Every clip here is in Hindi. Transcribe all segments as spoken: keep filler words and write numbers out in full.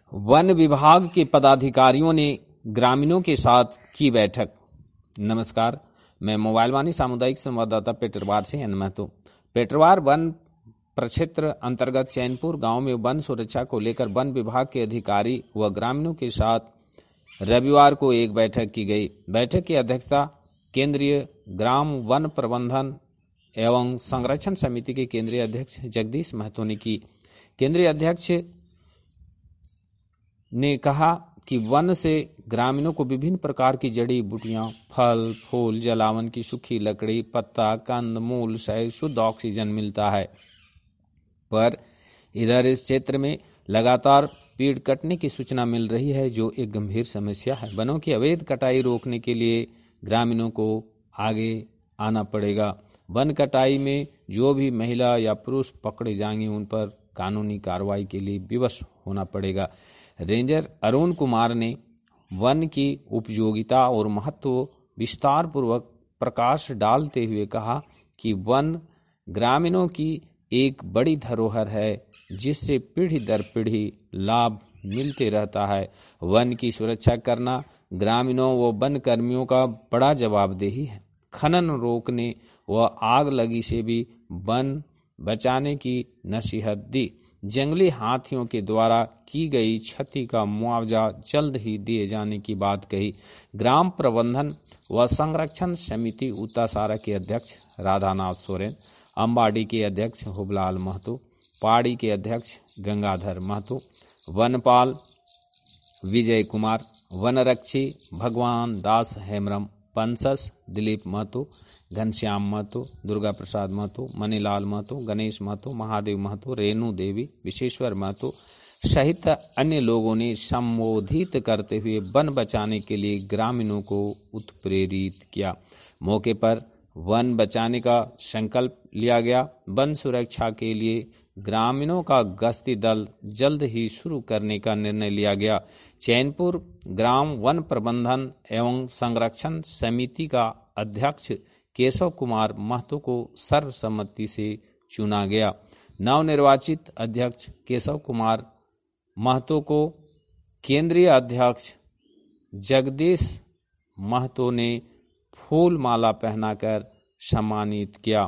वन विभाग के पदाधिकारियों ने ग्रामीणों के साथ की बैठक। नमस्कार, मैं मोबाइल वाणी सामुदायिक संवाददाता पेटरवार से एन महतो। पेटरवार वन प्रक्षेत्र अंतर्गत चैनपुर गांव में वन सुरक्षा को लेकर वन विभाग के अधिकारी व ग्रामीणों के साथ रविवार को एक बैठक की गई। बैठक की अध्यक्षता केंद्रीय ग्राम वन प्रबंधन एवं संरक्षण समिति के केंद्रीय अध्यक्ष जगदीश महतो ने की। केंद्रीय अध्यक्ष ने कहा कि वन से ग्रामीणों को विभिन्न प्रकार की जड़ी बूटियां, फल, फूल, जलावन की सूखी लकड़ी, पत्ता, कंद, मूल सहित शुद्ध ऑक्सीजन मिलता है, पर इधर इस क्षेत्र में लगातार पेड़ कटने की सूचना मिल रही है, जो एक गंभीर समस्या है। वनों की अवैध कटाई रोकने के लिए ग्रामीणों को आगे आना पड़ेगा। वन कटाई में जो भी महिला या पुरुष पकड़े जाएंगे उन पर कानूनी कार्रवाई के लिए विवश होना पड़ेगा। रेंजर अरुण कुमार ने वन की उपयोगिता और महत्व विस्तार पूर्वक प्रकाश डालते हुए कहा कि वन ग्रामीणों की एक बड़ी धरोहर है, जिससे पीढ़ी दर पीढ़ी लाभ मिलते रहता है। वन की सुरक्षा करना ग्रामीणों व वन कर्मियों का बड़ा जवाबदेही है। खनन रोकने व आग लगी से भी वन बचाने की नसीहत दी। जंगली हाथियों के द्वारा की गई क्षति का मुआवजा जल्द ही दिए जाने की बात कही। ग्राम प्रबंधन व संरक्षण समिति उत्तासारा के अध्यक्ष राधानाथ सोरेन, अम्बाडी के अध्यक्ष हुबलाल महतो, पाड़ी के अध्यक्ष गंगाधर महतो, वनपाल विजय कुमार, वनरक्षी भगवान दास हेमरम, पंसस दिलीप महतो, घनश्याम महतो, दुर्गा प्रसाद महतो, मनीलाल महतो, गणेश महतो, महादेव महतो, रेणु देवी, विशेश्वर महतो सहित अन्य लोगों ने संबोधित करते हुए वन बचाने के लिए ग्रामीणों को उत्प्रेरित किया। मौके पर वन बचाने का संकल्प लिया गया। वन सुरक्षा के लिए ग्रामीणों का गश्ती दल जल्द ही शुरू करने का निर्णय लिया गया। चैनपुर ग्राम वन प्रबंधन एवं संरक्षण समिति का अध्यक्ष केशव कुमार महतो को सर्वसम्मति से चुना गया। नवनिर्वाचित अध्यक्ष केशव कुमार महतो को केंद्रीय अध्यक्ष जगदीश महतो ने फूल माला पहनाकर सम्मानित किया।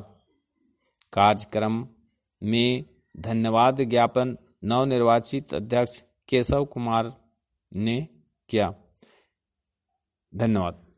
कार्यक्रम में धन्यवाद ज्ञापन नवनिर्वाचित अध्यक्ष केशव कुमार ने किया। धन्यवाद।